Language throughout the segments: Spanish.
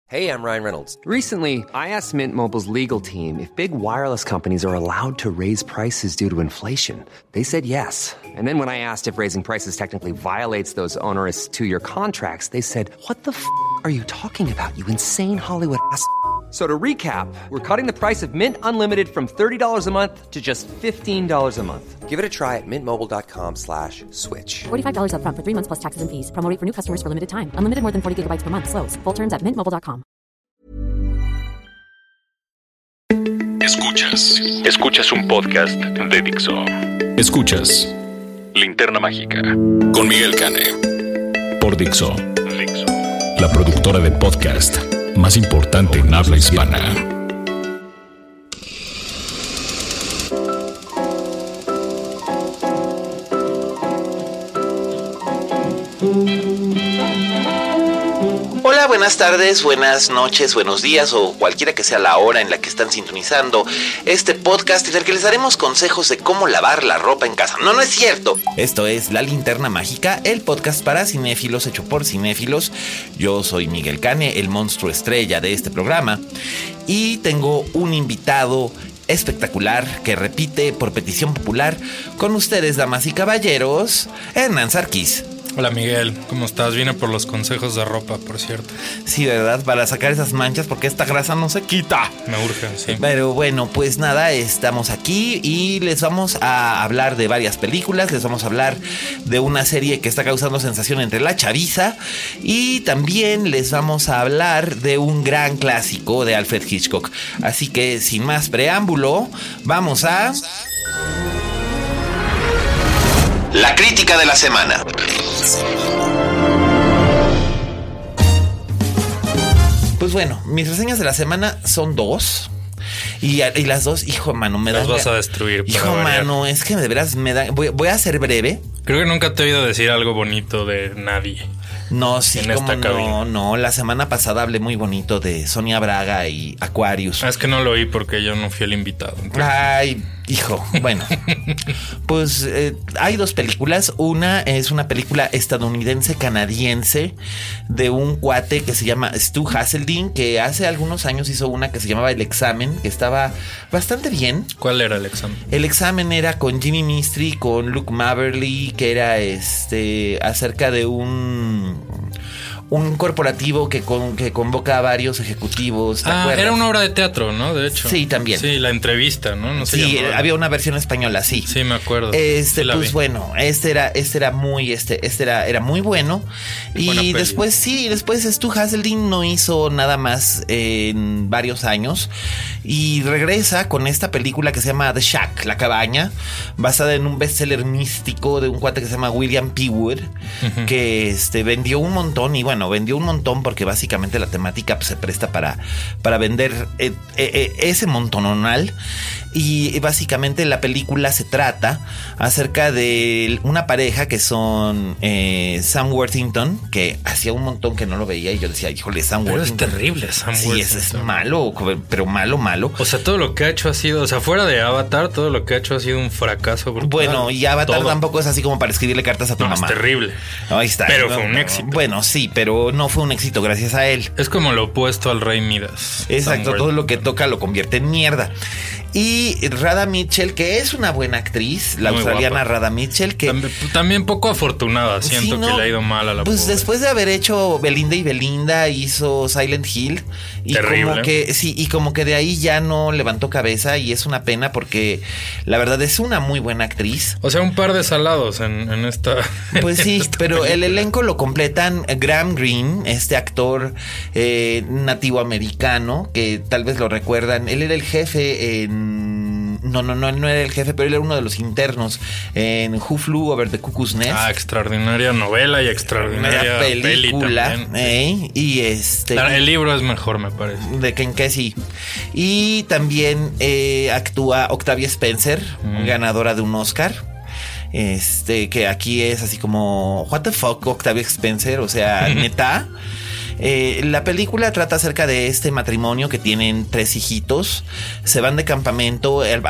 Hey, I'm Ryan Reynolds. Recently, I asked Mint Mobile's legal team if big wireless companies are allowed to raise prices due to inflation. They said yes. And then when I asked if raising prices technically violates those onerous two-year contracts, they said, "What the f*** are you talking about, you insane Hollywood ass?" So to recap, we're cutting the price of Mint Unlimited from $30 a month to just $15 a month. Give it a try at mintmobile.com/switch. $45 up front for 3 months plus taxes and fees. Promo rate for new customers for limited time. Unlimited more than 40 gigabytes per month. Slows full terms at mintmobile.com. Escuchas un podcast de Dixo. Escuchas Linterna Mágica con Miguel Cane por Dixo, la productora de podcast más importante en habla hispana. Hola, buenas tardes, buenas noches, buenos días o cualquiera que sea la hora en la que están sintonizando este podcast en el que les daremos consejos de cómo lavar la ropa en casa. No es cierto. Esto es La Linterna Mágica, el podcast para cinéfilos hecho por cinéfilos. Yo soy Miguel Cane, el monstruo estrella de este programa, y tengo un invitado espectacular que repite por petición popular con ustedes, damas y caballeros, Hernán Sarkis. Hola Miguel, ¿cómo estás? Vine por los consejos de ropa, por cierto. Sí, ¿verdad? Para sacar esas manchas porque esta grasa no se quita. Me urge, sí. Pero bueno, pues nada, estamos aquí y les vamos a hablar de varias películas. Les vamos a hablar de una serie que está causando sensación entre la chaviza. Y también les vamos a hablar de un gran clásico de Alfred Hitchcock. Así que sin más preámbulo, vamos a... La crítica de la semana. Pues bueno, mis reseñas de la semana son dos. Y las dos, hijo mano, me dan... Las vas a destruir. Hijo mano, es que de veras me da... Voy a ser breve. Creo que nunca te he oído decir algo bonito de nadie. No, sí, en esta cabina. No, la semana pasada hablé muy bonito de Sonia Braga y Aquarius. Es que no lo oí porque yo no fui el invitado. Entonces. Ay, hijo, bueno. Pues hay dos películas. Una es una película estadounidense-canadiense de un cuate que se llama Stu Haseldine, que hace algunos años hizo una que se llamaba El Examen, que estaba bastante bien. ¿Cuál era El Examen? El Examen era con Jimmy Mystery, con Luke Maverly, que era acerca de un corporativo que convoca a varios ejecutivos. ¿Te acuerdas? Era una obra de teatro, ¿no? De hecho. Sí, también. Sí, la entrevista, ¿no? No sé. Sí, había una versión española, sí. Sí, me acuerdo. Sí, pues bueno, era muy bueno. Y después Stu Haseldine no hizo nada más en varios años. Y regresa con esta película que se llama The Shack, La Cabaña, basada en un bestseller místico de un cuate que se llama William P. Wood, que vendió un montón. Y bueno, vendió un montón porque básicamente la temática pues, se presta para vender ese montononal. Y básicamente la película se trata acerca de una pareja que son Sam Worthington, que hacía un montón que no lo veía y yo decía, híjole, Sam Worthington. Es terrible Sam Worthington. Sí, es malo, pero malo. O sea, todo lo que ha hecho ha sido, o sea, fuera de Avatar, todo lo que ha hecho ha sido un fracaso brutal. Bueno, y Avatar tampoco es así como para escribirle cartas a tu mamá. Es terrible. Ahí está. Pero fue un éxito. Bueno, sí, pero no fue un éxito gracias a él. Es como lo opuesto al Rey Midas. Exacto, todo lo que toca lo convierte en mierda. Y Radha Mitchell, que es una buena actriz, la muy australiana guapa. Radha Mitchell, que también poco afortunada, siento sí, no, que le ha ido mal a la pues pobre. Después de haber hecho Belinda y Belinda, hizo Silent Hill y terrible. Como que de ahí ya no levantó cabeza y es una pena porque la verdad es una muy buena actriz. O sea, un par de salados en esta. Pues sí, pero el elenco lo completan Graham Greene, este actor nativo americano que tal vez lo recuerdan. Él era el jefe en no era el jefe, pero él era uno de los internos en Who Flew Over the Cuckoo's Nest. Extraordinaria novela y extraordinaria película. Y el libro es mejor, me parece. De Ken Kesey. Y también actúa Octavia Spencer, ganadora de un Oscar. Que aquí es así como what the fuck, Octavia Spencer, o sea, neta. La película trata acerca de este matrimonio que tienen 3 hijitos. Se van de campamento. Al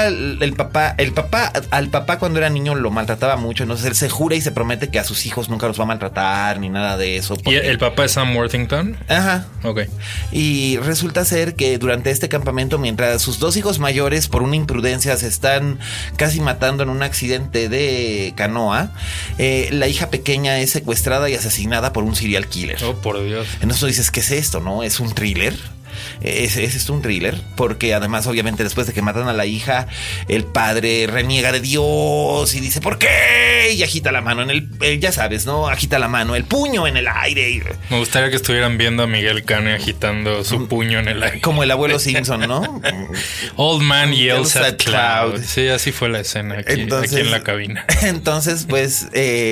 papá cuando era niño lo maltrataba mucho. Entonces él se jura y se promete que a sus hijos nunca los va a maltratar ni nada de eso. ¿Y el papá es Sam Worthington? Ajá. Ok. Y resulta ser que durante este campamento, mientras sus 2 hijos mayores por una imprudencia se están casi matando en un accidente de canoa, la hija pequeña es secuestrada y asesinada por un serial killer. Oh, por Dios. Entonces tú dices, ¿qué es esto? ¿No? ¿Es un thriller? ¿Es esto un thriller? Porque además, obviamente, después de que matan a la hija, el padre reniega de Dios y dice, ¿por qué? Y agita la mano en el, ya sabes, ¿no? Agita la mano, el puño en el aire. Me gustaría que estuvieran viendo a Miguel Cane agitando su puño en el aire. Como el abuelo Simpson, ¿no? Old man yells at cloud. Sí, así fue la escena aquí en la cabina. Entonces, pues,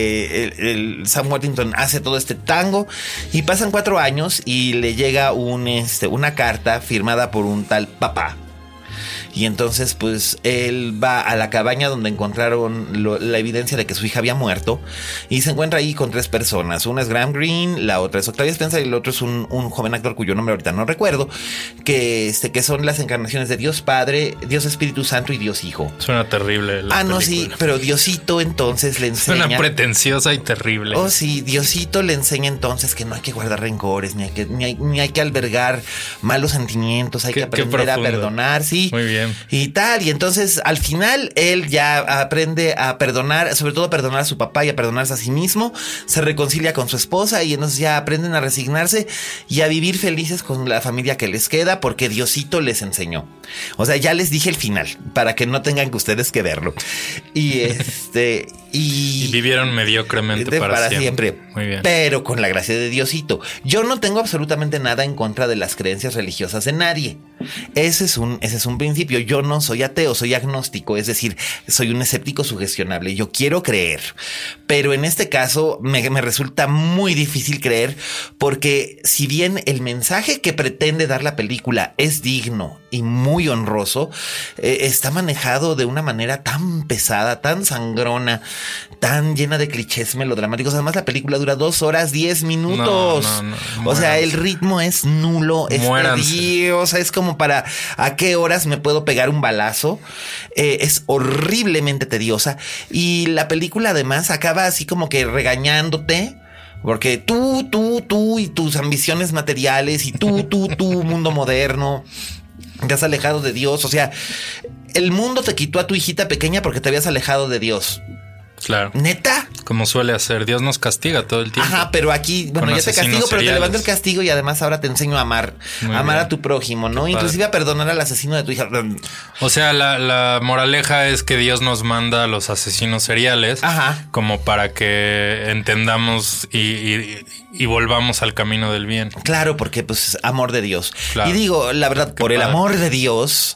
el Sam Worthington hace todo este tango y pasan 4 años y le llega una carta firmada por un tal papá. Y entonces pues él va a la cabaña donde encontraron la evidencia de que su hija había muerto y se encuentra ahí con 3 personas. Una es Graham Greene, la otra es Octavia Spencer y el otro es un joven actor cuyo nombre ahorita no recuerdo, que son las encarnaciones de Dios Padre, Dios Espíritu Santo y Dios Hijo. Suena terrible la película. No, sí, pero Diosito entonces le enseña. Suena pretenciosa y terrible. Oh, sí, Diosito le enseña entonces que no hay que guardar rencores, ni hay que albergar malos sentimientos, hay que aprender a perdonar, sí. Muy bien. Y tal, y entonces al final él ya aprende a perdonar, sobre todo a perdonar a su papá y a perdonarse a sí mismo, se reconcilia con su esposa y entonces ya aprenden a resignarse y a vivir felices con la familia que les queda porque Diosito les enseñó. O sea, ya les dije el final para que no tengan que ustedes que verlo. Y y vivieron mediocremente para siempre. Muy bien. Pero con la gracia de Diosito. Yo no tengo absolutamente nada en contra de las creencias religiosas de nadie. Ese es un principio. Yo no soy ateo, soy agnóstico, es decir, soy un escéptico sugestionable. Yo quiero creer, pero en este caso me resulta muy difícil creer porque si bien el mensaje que pretende dar la película es digno y muy honroso, está manejado de una manera tan pesada, tan sangrona, tan llena de clichés melodramáticos. Además, la película dura 2 horas 10 minutos. No, o sea, el ritmo es nulo, es tedioso, o sea, es como para ¿a qué horas me puedo pegar un balazo? Es horriblemente tediosa. Y la película además acaba así como que regañándote. Porque tú y tus ambiciones materiales y tú, mundo moderno, te has alejado de Dios. O sea, el mundo te quitó a tu hijita pequeña porque te habías alejado de Dios. Claro. ¿Neta? Como suele hacer. Dios nos castiga todo el tiempo. Ajá, pero aquí, bueno, ya te castigo, pero te levanto el castigo y además ahora te enseño a amar. Amar a tu prójimo, ¿no? Inclusive a perdonar al asesino de tu hija. O sea, la moraleja es que Dios nos manda a los asesinos seriales. Ajá. Como para que entendamos y volvamos al camino del bien. Claro, porque pues amor de Dios. Claro. Y digo, la verdad, por el amor de Dios,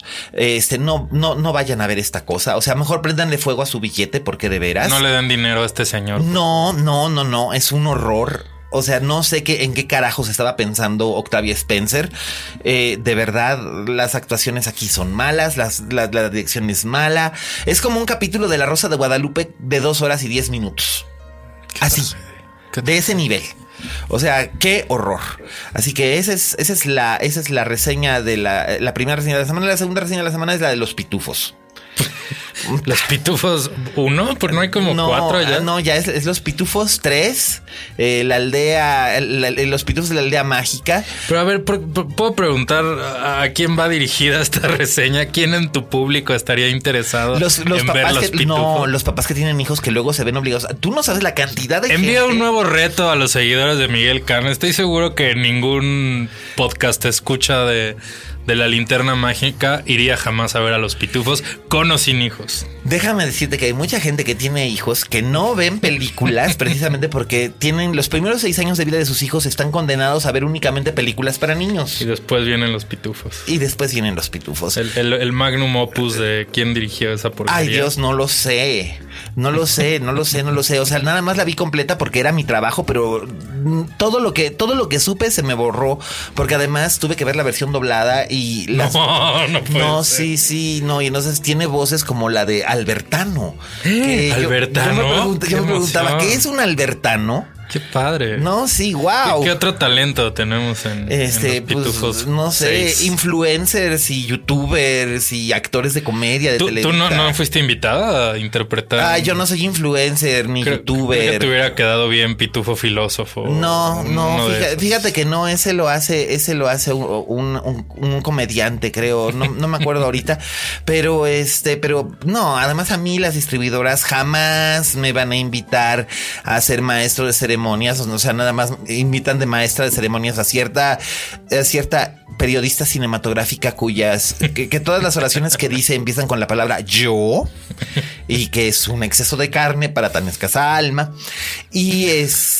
no vayan a ver esta cosa. O sea, mejor préndanle fuego a su billete porque de veras. No le den dinero a este señor. No, es un horror. O sea, no sé en qué carajos estaba pensando Octavia Spencer. De verdad, las actuaciones aquí son malas, la dirección es mala. Es como un capítulo de La Rosa de Guadalupe de 2 horas y 10 minutos. Así, de ese nivel. O sea, qué horror. Así que esa es la reseña de la primera reseña de la semana. La segunda reseña de la semana es la de Los Pitufos. ¿Los Pitufos 1? Porque no hay como 4 ya. No, ya es Los Pitufos 3. La aldea, Los Pitufos de la aldea mágica. Pero a ver, ¿puedo preguntar a quién va dirigida esta reseña? ¿Quién en tu público estaría interesado en ver Los Pitufos? No, los papás que tienen hijos que luego se ven obligados. Tú no sabes la cantidad de Envía un nuevo reto a los seguidores de Miguel Cane. Estoy seguro que ningún podcast escucha de la Linterna Mágica iría jamás a ver a Los Pitufos con o sin hijos. Déjame decirte que hay mucha gente que tiene hijos que no ven películas precisamente porque tienen los primeros 6 años de vida de sus hijos están condenados a ver únicamente películas para niños. Y después vienen Los Pitufos. El magnum opus de quién dirigió esa porquería. Ay, Dios, no lo sé. O sea, nada más la vi completa porque era mi trabajo, pero todo lo que supe se me borró porque además tuve que ver la versión doblada y sí, y entonces tiene voces como la de Albertano. ¿Albertano? Yo me preguntaba, ¿qué es un albertano? Qué padre. No, sí, wow. ¿Qué otro talento tenemos en los Pitufos? Pues, no sé, 6? Influencers y youtubers y actores de comedia, de televisión. ¿Tú no fuiste invitada a interpretar? Yo no soy influencer ni youtuber. Creo que te hubiera quedado bien pitufo filósofo. No, fíjate que no, ese lo hace un comediante, creo. No me acuerdo ahorita. Pero no, además a mí las distribuidoras jamás me van a invitar a ser maestro de ceremonias. O sea, nada más invitan de maestra de ceremonias a cierta periodista cinematográfica que todas las oraciones que dice empiezan con la palabra yo y que es un exceso de carne para tan escasa alma. Y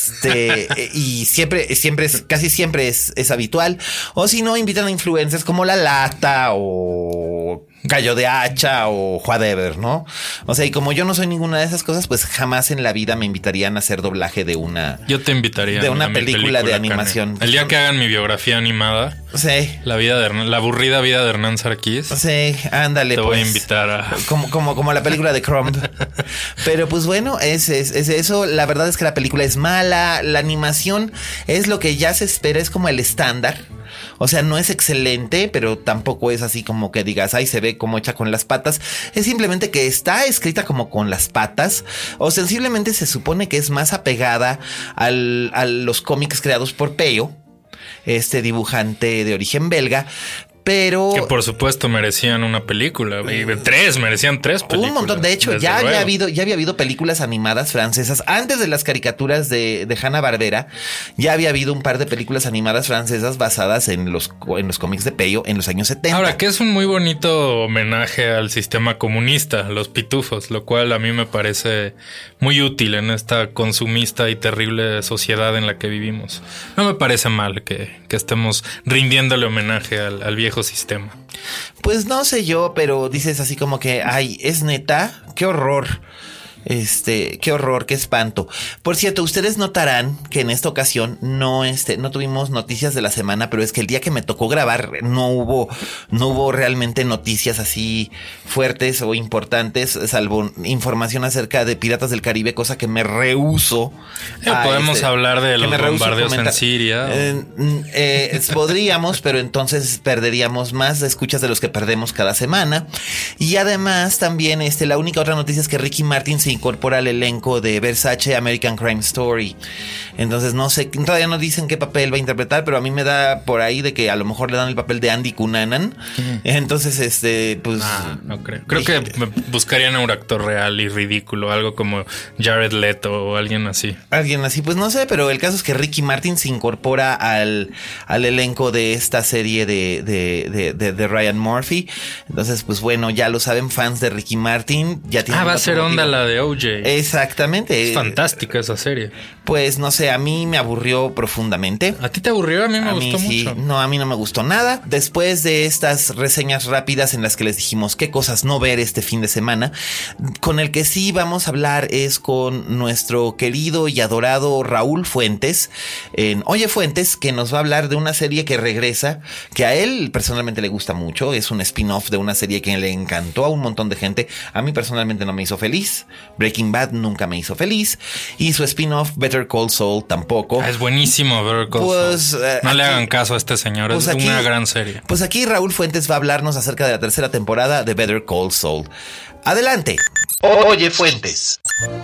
y casi siempre es habitual. O si no, invitan a influencers como La Lata o Gallo de Hacha o whatever, ¿no? O sea, y como yo no soy ninguna de esas cosas, pues jamás en la vida me invitarían a hacer doblaje de una... Yo te invitaría de una película de animación. Carne. El día que hagan mi biografía animada. Sí. La aburrida vida de Hernán Sarkis. Sí, ándale. Te voy a invitar a... Como la película de Crumb. Pero pues bueno, es eso. La verdad es que la película es mala. La animación es lo que ya se espera, es como el estándar. O sea, no es excelente, pero tampoco es así como que digas, ay, se ve como hecha con las patas. Es simplemente que está escrita como con las patas. O sensiblemente se supone que es más apegada a los cómics creados por Peyo, este dibujante de origen belga. Pero que por supuesto merecían una película. Merecían tres películas. Un montón. De hecho, ya había habido películas animadas francesas. Antes de las caricaturas de Hanna-Barbera, ya había habido un par de películas animadas francesas basadas en los cómics de Peyo en los años 70. Ahora, que es un muy bonito homenaje al sistema comunista, los pitufos, lo cual a mí me parece muy útil en esta consumista y terrible sociedad en la que vivimos. No me parece mal que estemos rindiéndole homenaje al viejo sistema. Pues no sé yo, pero dices así como que, ay, es neta, qué horror. Qué horror, qué espanto. Por cierto, ustedes notarán que en esta ocasión no tuvimos noticias de la semana, pero es que el día que me tocó grabar no hubo realmente noticias así fuertes o importantes, salvo información acerca de Piratas del Caribe, cosa que me rehúso. Podemos hablar de los bombardeos en Siria. Podríamos, pero entonces perderíamos más escuchas de los que perdemos cada semana. Y además también la única otra noticia es que Ricky Martin se incorpora al elenco de Versace American Crime Story. Entonces no sé, todavía no dicen qué papel va a interpretar, pero a mí me da por ahí de que a lo mejor le dan el papel de Andy Cunanan. Entonces pues no creo. Creo que buscarían a un actor real y ridículo, algo como Jared Leto o alguien así, pues no sé, pero el caso es que Ricky Martin se incorpora al elenco de esta serie de Ryan Murphy. Entonces pues bueno, ya lo saben, fans de Ricky Martin, ya tienen va a ser onda la de OJ. Exactamente. Es fantástica esa serie. Pues no sé, a mí me aburrió profundamente. ¿A ti te aburrió? A mí me gustó mucho. No, a mí no me gustó nada. Después de estas reseñas rápidas en las que les dijimos qué cosas no ver este fin de semana, con el que sí vamos a hablar es con nuestro querido y adorado Raúl Fuentes en Oye Fuentes, que nos va a hablar de una serie que regresa, que a él personalmente le gusta mucho. Es un spin-off de una serie que le encantó a un montón de gente. A mí personalmente no me hizo feliz. Breaking Bad nunca me hizo feliz. Y su spin-off Better Call Saul tampoco. Es buenísimo Better Call Saul. No le hagan caso a este señor. Es una gran serie. Pues aquí Raúl Fuentes va a hablarnos acerca de la tercera temporada de Better Call Saul. Adelante. Oye Fuentes.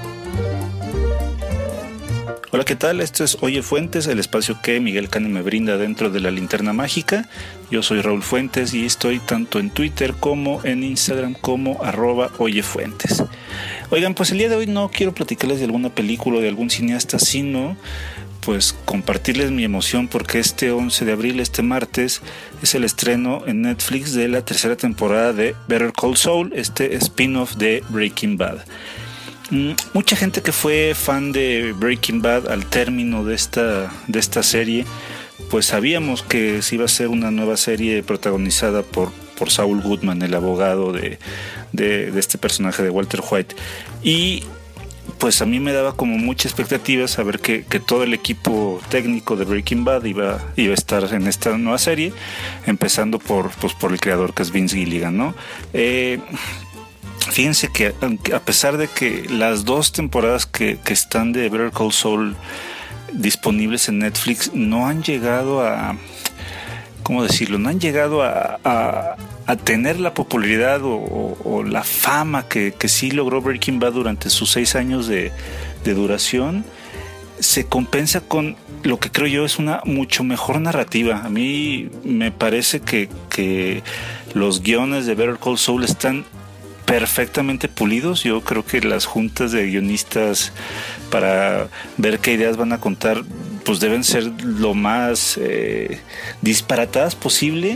Hola, ¿qué tal? Esto es Oye Fuentes, el espacio que Miguel Cane me brinda dentro de la Linterna Mágica. Yo soy Raúl Fuentes y estoy tanto en Twitter como en Instagram como @oyefuentes. Oigan, pues el día de hoy no quiero platicarles de alguna película o de algún cineasta, sino pues compartirles mi emoción porque este 11 de abril, este martes, es el estreno en Netflix de la tercera temporada de Better Call Saul, este spin-off de Breaking Bad. Mucha gente que fue fan de Breaking Bad al término de esta serie, pues sabíamos que se iba a ser una nueva serie protagonizada por Saul Goodman, el abogado de este personaje de Walter White. Y pues a mí me daba como mucha expectativa saber que todo el equipo técnico de Breaking Bad iba a estar en esta nueva serie, empezando por el creador, que es Vince Gilligan, ¿no? Fíjense que a pesar de que las dos temporadas que están de Better Call Saul disponibles en Netflix no han llegado a, ¿cómo decirlo? No han llegado a tener la popularidad o la fama que sí logró Breaking Bad durante sus 6 años de duración. Se compensa con lo que creo yo es una mucho mejor narrativa. A mí me parece que los guiones de Better Call Saul están perfectamente pulidos. Yo creo que las juntas de guionistas para ver qué ideas van a contar pues deben ser lo más disparatadas posible.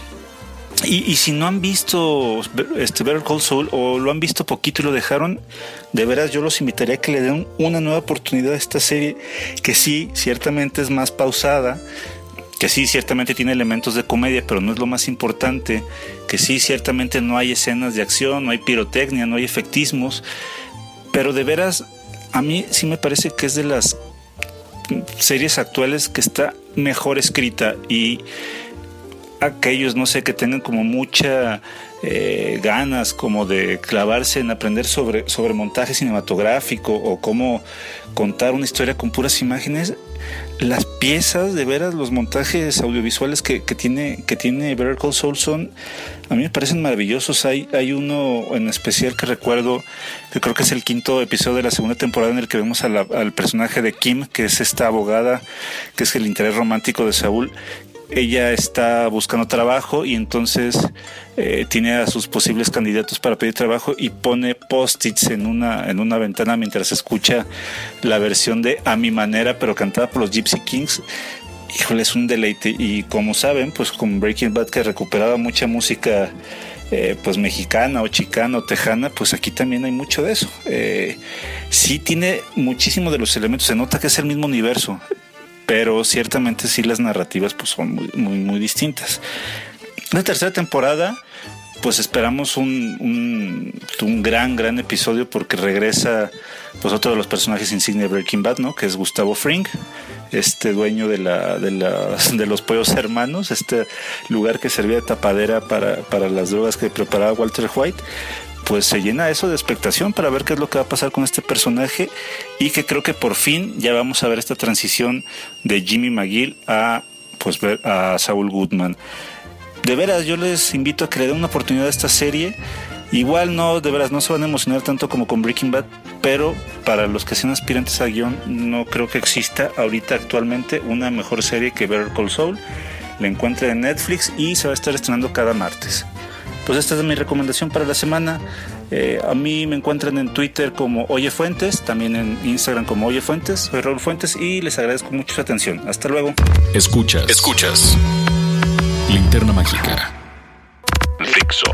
Y si no han visto Better Call Saul o lo han visto poquito y lo dejaron, de veras yo los invitaría a que le den una nueva oportunidad a esta serie, que sí, ciertamente es más pausada, que sí, ciertamente tiene elementos de comedia, pero no es lo más importante, que sí, ciertamente no hay escenas de acción, no hay pirotecnia, no hay efectismos, pero de veras a mí sí me parece que es de las series actuales que está mejor escrita. Y aquellos, no sé, que tengan como mucha ganas como de clavarse en aprender sobre montaje cinematográfico o cómo contar una historia con puras imágenes, las piezas, de veras, los montajes audiovisuales que tiene Better Call Saul a mí me parecen maravillosos. Hay uno en especial que recuerdo, que creo que es el 5º episodio de la 2ª temporada, en el que vemos al personaje de Kim, que es esta abogada, que es el interés romántico de Saúl. Ella está buscando trabajo y entonces tiene a sus posibles candidatos para pedir trabajo y pone post-its en una ventana mientras escucha la versión de A Mi Manera, pero cantada por los Gypsy Kings. Híjole, es un deleite. Y como saben, pues con Breaking Bad, que recuperaba mucha música pues mexicana o chicana o tejana, pues aquí también hay mucho de eso. Sí tiene muchísimo de los elementos, se nota que es el mismo universo, pero ciertamente sí las narrativas pues son muy, muy, muy distintas. La 3ª temporada, pues esperamos un gran episodio, porque regresa pues otro de los personajes insignia de Breaking Bad, ¿no? Que es Gustavo Fring, dueño de los Pollos Hermanos, este lugar que servía de tapadera para las drogas que preparaba Walter White. Pues se llena eso de expectación para ver qué es lo que va a pasar con este personaje, y que creo que por fin ya vamos a ver esta transición de Jimmy McGill a Saul Goodman. De veras, yo les invito a que le den una oportunidad a esta serie. Igual de veras no se van a emocionar tanto como con Breaking Bad, pero para los que sean aspirantes a guión, no creo que exista ahorita actualmente una mejor serie que Better Call Saul. La encuentran en Netflix y se va a estar estrenando cada martes. Pues esta es mi recomendación para la semana. A mí me encuentran en Twitter como Oye Fuentes, también en Instagram como Oye Fuentes. Soy Raúl Fuentes y les agradezco mucho su atención. Hasta luego. Escuchas Linterna Mágica. Dixo.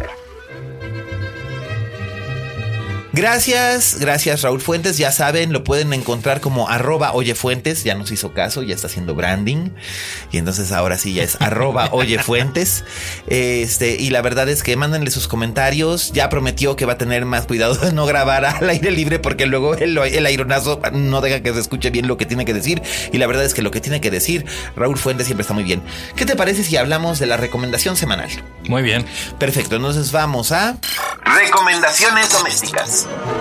Gracias Raúl Fuentes. Ya saben, lo pueden encontrar como @oyefuentes. Ya nos hizo caso, ya está haciendo branding, y entonces ahora sí ya es @oyefuentes. Y la verdad es que mándenle sus comentarios. Ya prometió que va a tener más cuidado de no grabar al aire libre, porque luego el aironazo no deja que se escuche bien lo que tiene que decir. Y la verdad es que lo que tiene que decir Raúl Fuentes siempre está muy bien. ¿Qué te parece si hablamos de la recomendación semanal? Muy bien. Perfecto, entonces vamos a recomendaciones domésticas.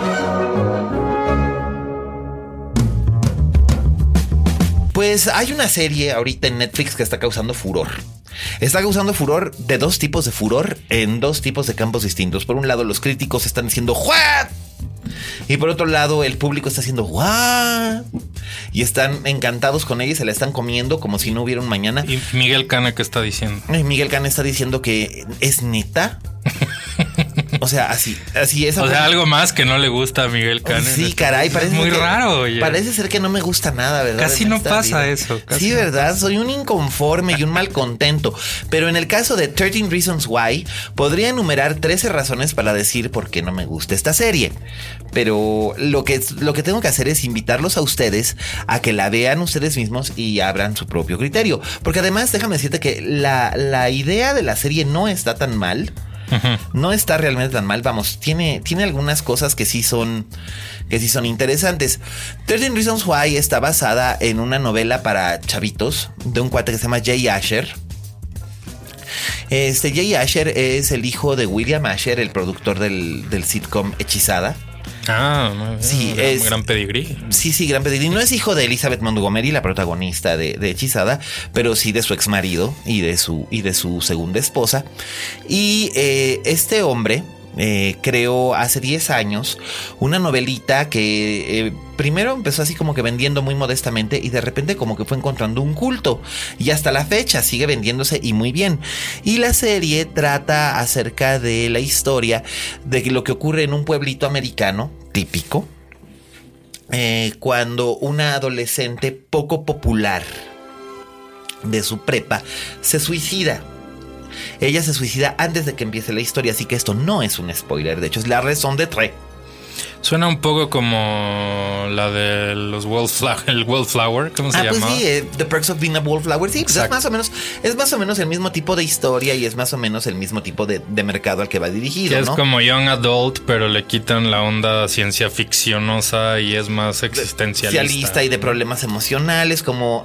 Pues hay una serie ahorita en Netflix que está causando furor. Está causando furor de dos tipos de furor en dos tipos de campos distintos. Por un lado, los críticos están diciendo ¿what? Y por otro lado, el público está haciendo ¿what? Y están encantados con ella y se la están comiendo como si no hubiera un mañana. ¿Y Miguel Cana qué está diciendo? Miguel Cana está diciendo que es neta. O sea, así es. O sea, algo más que no le gusta a Miguel Cana. Sí, caray, parece muy raro, oye. Parece ser que no me gusta nada, ¿verdad? Casi no pasa eso. Sí, ¿verdad? Soy un inconforme y un malcontento. Pero en el caso de 13 Reasons Why, podría enumerar 13 razones para decir por qué no me gusta esta serie. Pero lo que tengo que hacer es invitarlos a ustedes a que la vean ustedes mismos y abran su propio criterio. Porque además, déjame decirte que la idea de la serie no está tan mal. No está realmente tan mal. Vamos, tiene algunas cosas que sí son interesantes. 13 Reasons Why está basada en una novela para chavitos de un cuate que se llama Jay Asher. Jay Asher es el hijo de William Asher, el productor del sitcom Hechizada. Sí, es gran pedigrí. Sí, gran pedigrí. No es hijo de Elizabeth Montgomery, la protagonista de Hechizada, pero sí de su ex marido y de su segunda esposa. Y este hombre creó hace 10 años una novelita que primero empezó así como que vendiendo muy modestamente y de repente como que fue encontrando un culto y hasta la fecha sigue vendiéndose y muy bien. Y la serie trata acerca de la historia de lo que ocurre en un pueblito americano típico cuando una adolescente poco popular de su prepa se suicida. Ella se suicida antes de que empiece la historia, así que esto no es un spoiler. De hecho, es la raison d'être. Suena un poco como la de los el Wallflower, ¿cómo se llama? Pues sí, The Perks of Being a Wallflower. Sí, pues es más o menos el mismo tipo de historia y es más o menos el mismo tipo de mercado al que va dirigido, que ¿no? Es como Young Adult, pero le quitan la onda ciencia ficcionosa y es más existencialista y de problemas emocionales, como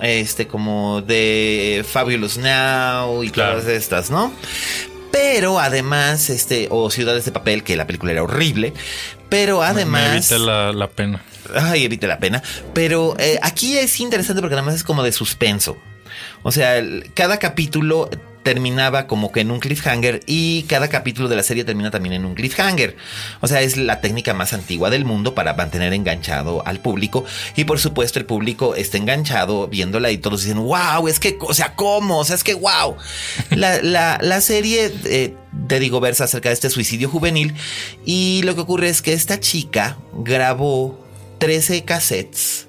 de Fabulous Now y todas estas, ¿no? Pero además, o Ciudades de Papel, que la película era horrible, pero además... Me evite la pena. Ay, evite la pena. Pero aquí es interesante porque además es como de suspenso. O sea, cada capítulo terminaba como que en un cliffhanger y cada capítulo de la serie termina también en un cliffhanger. O sea, es la técnica más antigua del mundo para mantener enganchado al público y por supuesto el público está enganchado viéndola y todos dicen, wow, es que, o sea, ¿cómo? O sea, es que wow. La serie te digo, versa acerca de este suicidio juvenil y lo que ocurre es que esta chica grabó 13 cassettes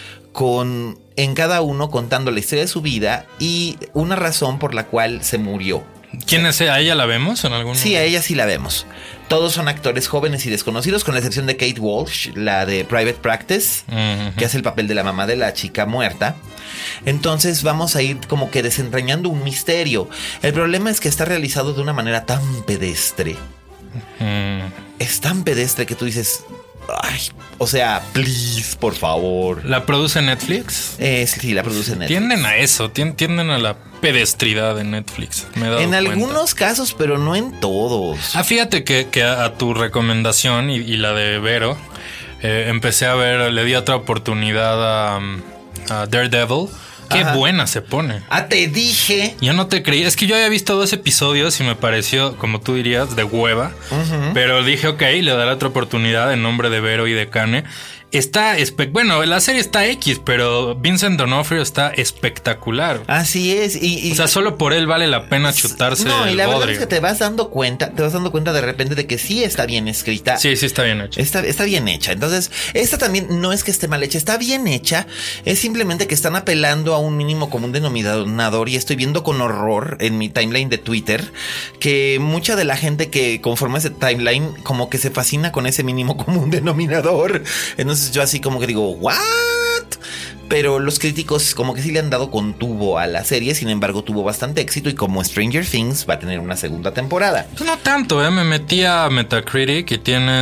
en cada uno contando la historia de su vida y una razón por la cual se murió. ¿Quién es? ¿A ella la vemos en algún Sí, a ella sí la vemos. Todos son actores jóvenes y desconocidos, con la excepción de Kate Walsh, la de Private Practice, que hace el papel de la mamá de la chica muerta. Entonces vamos a ir como que desentrañando un misterio. El problema es que está realizado de una manera tan pedestre. Es tan pedestre que tú dices... Ay, o sea, please, por favor. ¿La produce Netflix? Sí, la produce Netflix. Tienden a eso, tienden a la pedestridad de Netflix. Me he dado cuenta. Algunos casos, pero no en todos. Fíjate que a tu recomendación y la de Vero, empecé a ver, le di otra oportunidad a Daredevil. Qué buena se pone. Te dije. Yo no te creí. Es que yo había visto 2 episodios y me pareció, como tú dirías, de hueva. Pero dije, ok, le daré otra oportunidad en nombre de Vero y de Cane. Bueno, la serie está X, pero Vincent D'Onofrio está espectacular. Así es. O sea, solo por él vale la pena chutarse el bodrio. No, y la verdad es que te vas dando cuenta de repente de que sí está bien escrita. Sí, está bien hecha. Está bien hecha. Entonces, esta también no es que esté mal hecha, está bien hecha. Es simplemente que están apelando a un mínimo común denominador y estoy viendo con horror en mi timeline de Twitter que mucha de la gente que conforma ese timeline como que se fascina con ese mínimo común denominador. Entonces yo así como que digo, ¿what? Pero los críticos como que sí le han dado con tubo a la serie. Sin embargo, tuvo bastante éxito y como Stranger Things va a tener una segunda temporada. Pues no tanto, me metí a Metacritic y tiene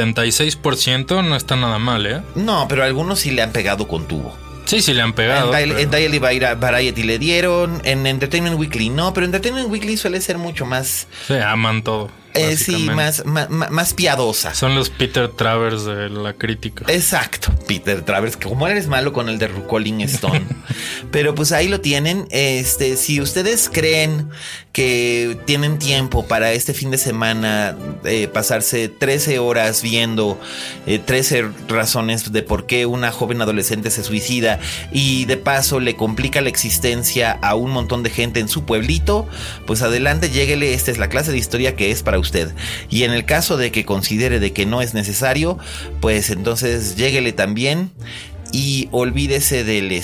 76%. No está nada mal, No, pero algunos sí le han pegado con tubo. Sí, le han pegado. En Daily Variety le dieron. En Entertainment Weekly no, pero Entertainment Weekly suele ser mucho más... Se aman todo. Sí, más piadosa. Son los Peter Travers de la crítica. Exacto, Peter Travers, que como eres malo con el de Rolling Stone. Pero pues ahí lo tienen. Si ustedes creen que tienen tiempo para este fin de semana pasarse 13 horas viendo 13 razones de por qué una joven adolescente se suicida y de paso le complica la existencia a un montón de gente en su pueblito, pues adelante, lléguele. Esta es la clase de historia que es para usted. Y en el caso de que considere de que no es necesario, pues entonces lléguele también y olvídese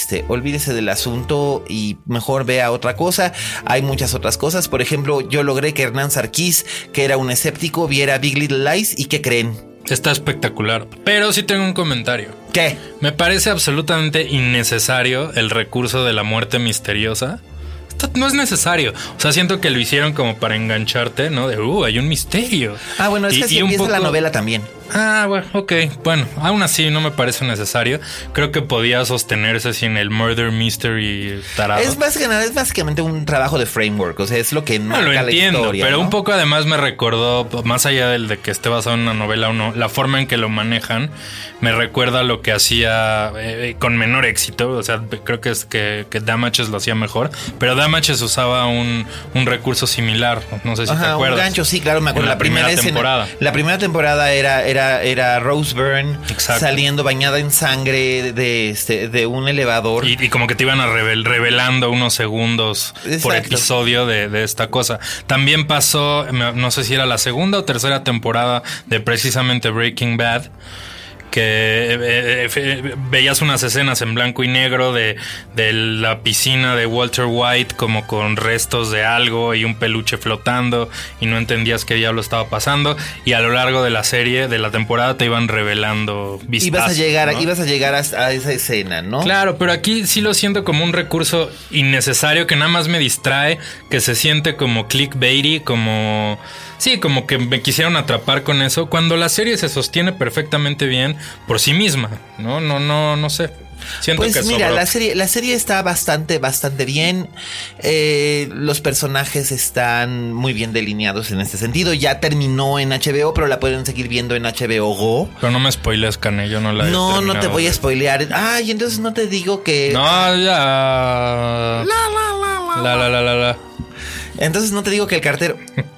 del asunto y mejor vea otra cosa. Hay muchas otras cosas. Por ejemplo, yo logré que Hernán Sarkís, que era un escéptico, viera Big Little Lies. ¿Y qué creen? Está espectacular. Pero sí tengo un comentario. ¿Qué? Me parece absolutamente innecesario el recurso de la muerte misteriosa. No es necesario. O sea, siento que lo hicieron como para engancharte, ¿no? De, hay un misterio. Bueno, es que así empieza la novela también. Bueno, ok. Bueno, aún así no me parece necesario. Creo que podía sostenerse sin el murder mystery tarado. Es básicamente un trabajo de framework. O sea, es lo que no lo entiendo, la historia, pero ¿no? un poco además me recordó, más allá del de que esté basado en una novela o no, la forma en que lo manejan me recuerda lo que hacía con menor éxito. O sea, creo que es que Damages lo hacía mejor, pero Damages usaba un recurso similar. No sé si te acuerdas. Un gancho, sí, claro, me acuerdo. La primera temporada. La primera temporada era Rose Byrne saliendo bañada en sangre de un elevador. Y como que te iban a revelando unos segundos por episodio de esta cosa. También pasó, no sé si era la segunda o tercera temporada de precisamente Breaking Bad, que veías unas escenas en blanco y negro de la piscina de Walter White como con restos de algo y un peluche flotando y no entendías qué diablo estaba pasando, y a lo largo de la serie, de la temporada, te iban revelando vistazos, ibas a llegar a esa escena, ¿no? Claro, pero aquí sí lo siento como un recurso innecesario que nada más me distrae, que se siente como clickbaity, como... Sí, como que me quisieron atrapar con eso, cuando la serie se sostiene perfectamente bien por sí misma, no sé. Siento pues que mira, sobró. la serie está bastante bien. Los personajes están muy bien delineados en este sentido. Ya terminó en HBO, pero la pueden seguir viendo en HBO Go. Pero no me spoiles, Cane, yo no la he terminado. No te voy a spoilear. Ay, entonces no te digo que... No, ya... La. Entonces no te digo que el cartero...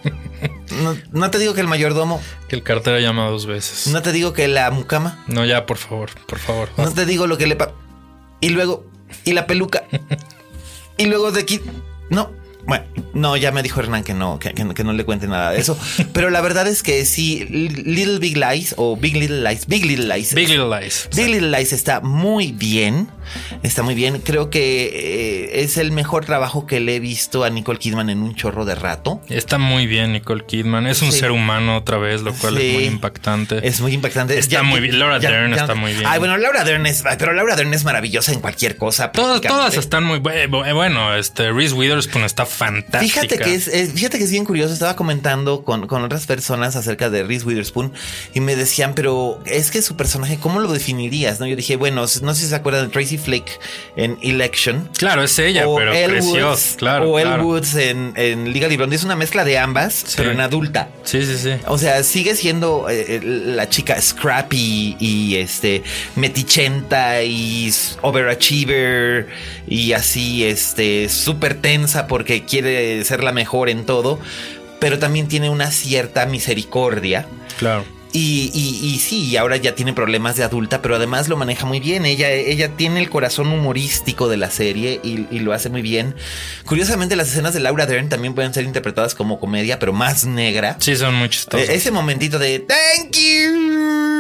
No te digo que el mayordomo. Que el cartero llama 2 veces. No te digo que la mucama. No, ya, por favor. No te digo lo que le pasa. Y luego, y la peluca. Y luego de aquí. No. Bueno, no, ya me dijo Hernán que no le cuente nada de eso. Pero la verdad es que sí, Little Big Lies o Big Little Lies. Big Little Lies está muy bien. Está muy bien. Creo que es el mejor trabajo que le he visto a Nicole Kidman en un chorro de rato. Está muy bien Nicole Kidman. Es un ser humano otra vez, lo cual es muy impactante. Es muy impactante. Está muy bien. Laura Dern está muy bien. Ay, bueno, Laura Dern es maravillosa en cualquier cosa. Todas están muy bueno. Reese Witherspoon está fantástica. Fíjate que es bien curioso. Estaba comentando con otras personas acerca de Reese Witherspoon y me decían, pero es que su personaje, ¿cómo lo definirías? ¿No? Yo dije, bueno, no sé si se acuerdan de Tracy Flick en Election. Claro, es ella, pero creció. O Elle Woods en Legally Blonde. Es una mezcla de ambas, pero en adulta. Sí. O sea, sigue siendo la chica scrappy y metichenta y overachiever y así súper tensa porque quiere ser la mejor en todo, pero también tiene una cierta misericordia. Claro. Y sí, ahora ya tiene problemas de adulta, pero además lo maneja muy bien. Ella tiene el corazón humorístico de la serie y lo hace muy bien. Curiosamente, las escenas de Laura Dern también pueden ser interpretadas como comedia, pero más negra. Sí, son muy chistosas. Ese momentito de thank you.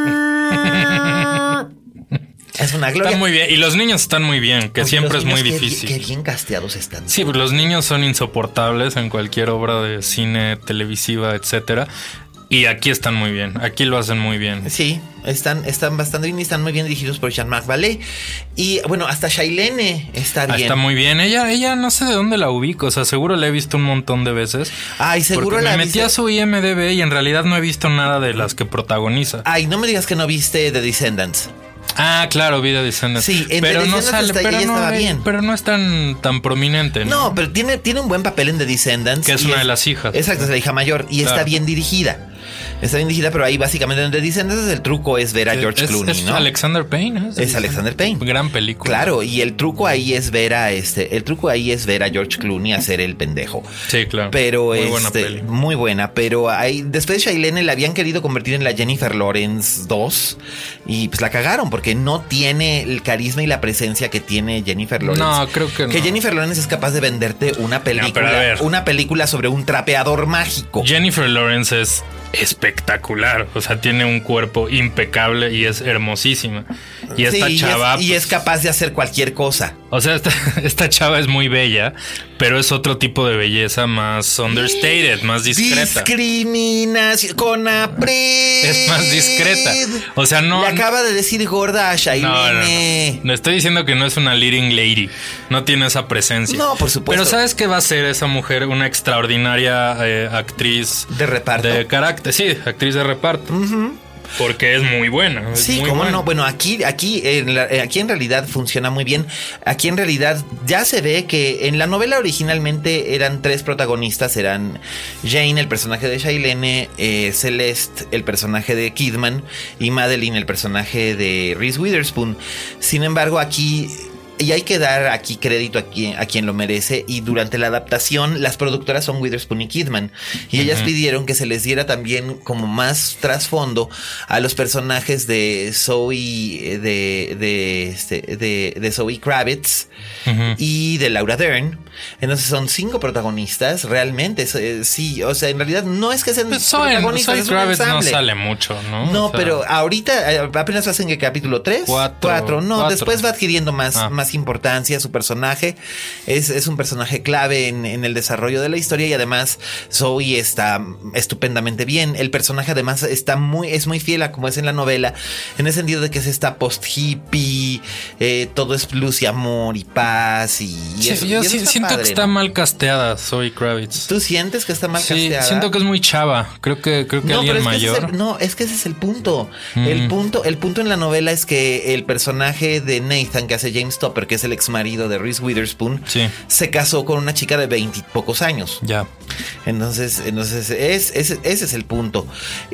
Es una gloria. Está muy bien. Y los niños están muy bien, que siempre es muy difícil. Qué bien casteados están. Sí, pues los niños son insoportables en cualquier obra de cine, televisiva, etcétera. Y aquí están muy bien. Aquí lo hacen muy bien. Sí, están bastante bien y están muy bien dirigidos por Jean-Marc Vallée. Y bueno, hasta Shailene está bien. Está muy bien. Ella no sé de dónde la ubico. O sea, seguro la he visto un montón de veces. Ay, seguro la la metí a su IMDb y en realidad no he visto nada de las que protagoniza. Ay, no me digas que no viste The Descendants. Ah, claro, vi The Descendants. Sí, pero no sale, pero no, estaba bien. Pero no es tan prominente, ¿no? No, pero tiene un buen papel en The Descendants. Que es una de las hijas. Exacto, es la hija mayor y está bien dirigida. Está bien dirigida, pero ahí básicamente en The Descendants el truco es ver a George Clooney, ¿no? Alexander Payne. Es Alexander Payne. Gran película. Claro, y el truco ahí es ver a George Clooney hacer el pendejo. Sí, claro. Pero muy buena peli. Muy buena, pero ahí después de Shailene la habían querido convertir en la Jennifer Lawrence 2 y pues la cagaron porque no tiene el carisma y la presencia que tiene Jennifer Lawrence. No, creo que no. Que Jennifer Lawrence es capaz de venderte una película sobre un trapeador mágico. Jennifer Lawrence es espectacular, o sea, tiene un cuerpo impecable y es hermosísima. Y esta chava y es capaz de hacer cualquier cosa. O sea, esta chava es muy bella, pero es otro tipo de belleza más understated, más discreta. Discriminación con aprecio. Es más discreta. O sea, no. Le acaba de decir gorda a Shailene. No estoy diciendo que no es una leading lady. No tiene esa presencia. No, por supuesto. Pero ¿sabes qué va a ser esa mujer? Una extraordinaria actriz de reparto. De carácter. Sí, actriz de reparto. Porque es muy buena. Sí, muy cómo buena. no. Bueno, aquí en realidad funciona muy bien. Aquí en realidad ya se ve que en la novela originalmente eran 3 protagonistas. Eran Jane, el personaje de Shailene, Celeste, el personaje de Kidman, y Madeline, el personaje de Reese Witherspoon. Sin embargo, aquí... Y hay que dar aquí crédito a quien lo merece. Y durante la adaptación, las productoras son Witherspoon y Kidman. Y ellas pidieron que se les diera también como más trasfondo a los personajes de Zoe, de Zoe Kravitz y de Laura Dern. Entonces son 5 protagonistas. Realmente, sí. O sea, en realidad no es que sean protagonistas. Zoe Kravitz no sale mucho, ¿no? No, o sea, pero ahorita apenas hacen el capítulo 3. 4. No, 4. Después va adquiriendo más importancia su personaje. Es un personaje clave en el desarrollo de la historia, y además Zoe está estupendamente bien. El personaje además es muy fiel a como es en la novela, en el sentido de que es esta post-hippie, todo es luz y amor y paz. Yo siento padre, que está mal casteada Zoe Kravitz. ¿Tú sientes que está mal casteada? Siento que es muy chava. Creo que alguien mayor. Es que ese es el punto. El punto en la novela es que el personaje de Nathan, que hace James Topper, que es el ex marido de Reese Witherspoon, se casó con una chica de 20 y pocos años. Ya. Entonces ese es el punto.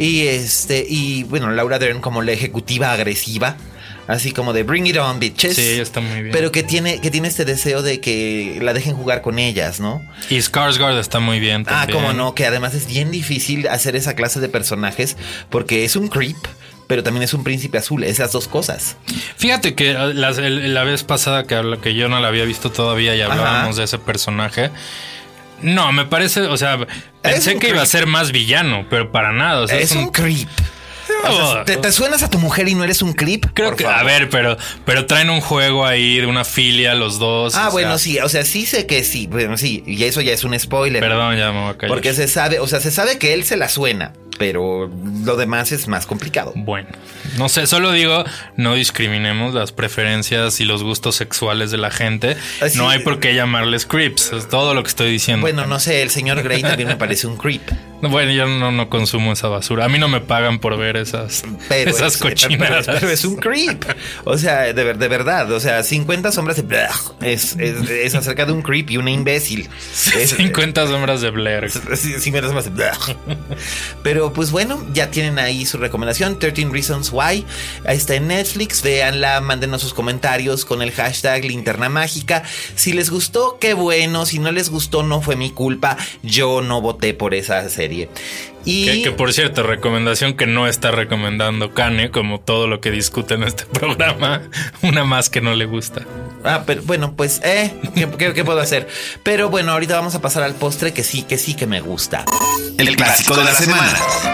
Y bueno, Laura Dern como la ejecutiva agresiva, así como de bring it on, bitches. Sí, ella está muy bien. Pero que tiene este deseo de que la dejen jugar con ellas, ¿no? Y Skarsgård está muy bien también. Cómo no, que además es bien difícil hacer esa clase de personajes porque es un creep, pero también es un príncipe azul, esas dos cosas. Fíjate que la vez pasada que yo no la había visto todavía y hablábamos de ese personaje. No, me parece, o sea, pensé que iba a ser más villano, pero para nada. O sea, es un creep. O sea, ¿te suenas a tu mujer y no eres un creep? Creo que, a ver, pero traen un juego ahí de una filia los dos. Bueno, sí, o sea, sí sé que sí, bueno, sí, y eso ya es un spoiler. Perdón, ya me voy a callar. Porque se sabe que él se la suena, pero lo demás es más complicado. Bueno, no sé, solo digo, no discriminemos las preferencias y los gustos sexuales de la gente. Así, no hay por qué llamarles creeps, es todo lo que estoy diciendo. Bueno, no sé, el señor Grey también me parece un creep. Bueno, yo no consumo esa basura. A mí no me pagan por ver esas cochinadas. Pero es un creep. O sea, de verdad. O sea, 50 sombras de Blair es acerca de un creep y una imbécil. 50 sombras de Blair. 50 sombras de Blair. Pero pues bueno, ya tienen ahí su recomendación, 13 Reasons Why. Ahí está en Netflix. Véanla, mándenos sus comentarios con el hashtag Linterna Mágica. Si les gustó, qué bueno. Si no les gustó, no fue mi culpa. Yo no voté por esa serie. Y que por cierto, recomendación que no está recomendando Kane, como todo lo que discute en este programa, una más que no le gusta. Pero bueno, pues ¿qué puedo hacer? Pero bueno, ahorita vamos a pasar al postre que sí que me gusta. El clásico de la semana.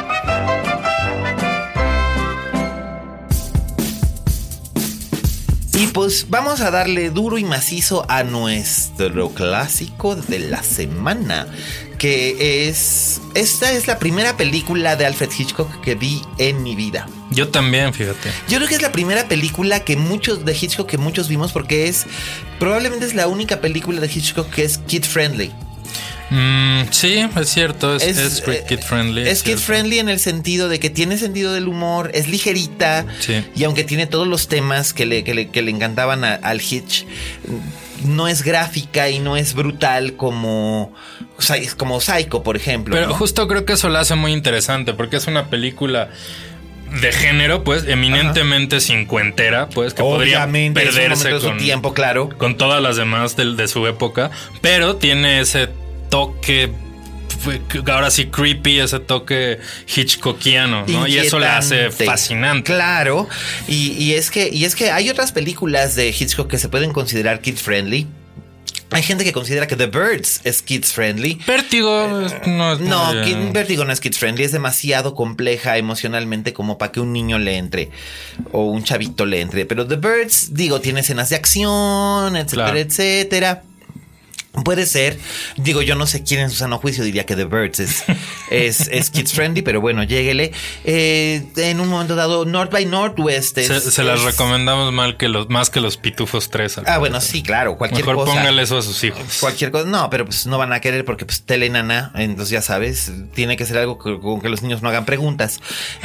Y pues vamos a darle duro y macizo a nuestro clásico de la semana, que esta es la primera película de Alfred Hitchcock que vi en mi vida. Yo también, fíjate. Yo creo que es la primera película de Hitchcock que muchos vimos, porque probablemente es la única película de Hitchcock que es kid friendly. Sí, es cierto, es kid friendly. Es kid friendly en el sentido de que tiene sentido del humor, es ligerita, sí. Y aunque tiene todos los temas que le encantaban al Hitch, no es gráfica y no es brutal como Psycho, por ejemplo. Pero ¿no? Justo creo que eso la hace muy interesante, porque es una película de género, pues, eminentemente cincuentera, pues, que obviamente podría perderse con su tiempo, claro, con todas las demás de su época, pero tiene ese toque, ahora sí creepy, ese toque hitchcockiano, ¿no? Inquietante. Y eso la hace fascinante. Claro, y es que hay otras películas de Hitchcock que se pueden considerar kid friendly. Hay gente que considera que The Birds es kids friendly. Vértigo Vértigo no es kids friendly, es demasiado compleja emocionalmente como para que un niño le entre o un chavito le entre. Pero The Birds, digo, tiene escenas de acción, etcétera, etcétera. Puede ser. Digo, yo no sé quién en su sano juicio diría que The Birds es kids friendly, pero bueno, lléguele. En un momento dado, North by Northwest se las recomendamos más que los Pitufos 3. Bueno, sí, claro. Cualquier Mejor cosa. póngale eso a sus hijos. Cualquier cosa. No, pero pues no van a querer porque pues tele nana. Entonces ya sabes, tiene que ser algo con que los niños no hagan preguntas.